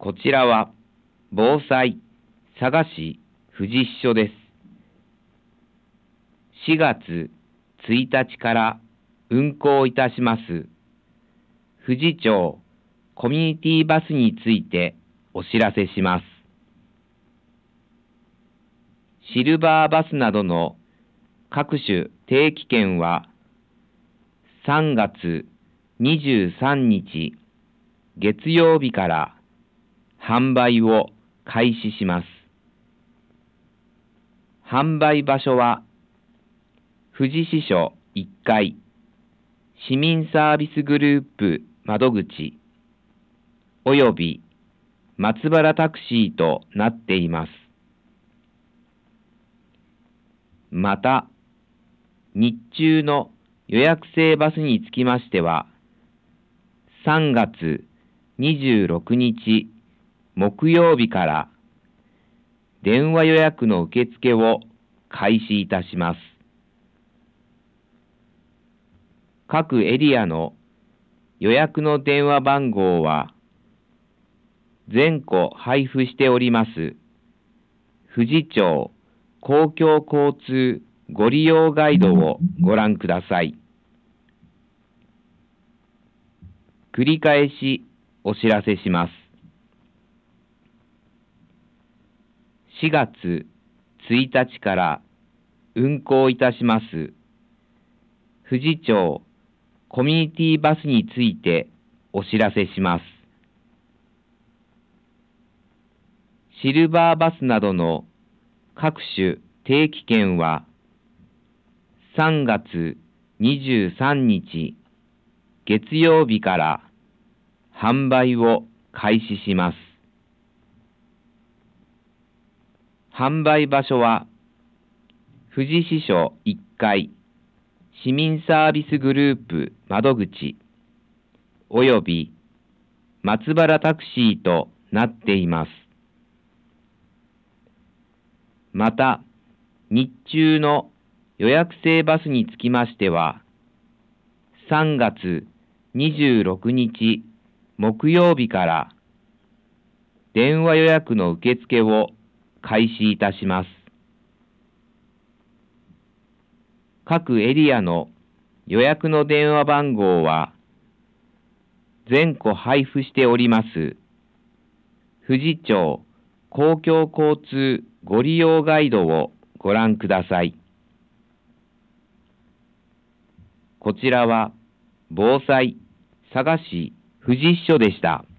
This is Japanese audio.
こちらは防災佐賀市富士支所です。4月1日から運行いたします富士町コミュニティバスについてお知らせします。シルバーバスなどの各種定期券は3月23日月曜日から販売を開始します。販売場所は富士支所1階市民サービスグループ窓口および松原タクシーとなっています。また、日中の予約制バスにつきましては、3月26日木曜日から電話予約の受付を開始いたします。各エリアの予約の電話番号は、全個配布しております富士町公共交通ご利用ガイドをご覧ください。繰り返しお知らせします。4月1日から運行いたします富士町コミュニティバスについてお知らせします。シルバーバスなどの各種定期券は3月23日月曜日から販売を開始します。販売場所は富士支所1階市民サービスグループ窓口および松原タクシーとなっています。また、日中の予約制バスにつきましては、3月26日木曜日から電話予約の受付を開始いたします。各エリアの予約の電話番号は全個配布しております富士町公共交通ご利用ガイドをご覧ください。こちらは防災佐賀市富士支所でした。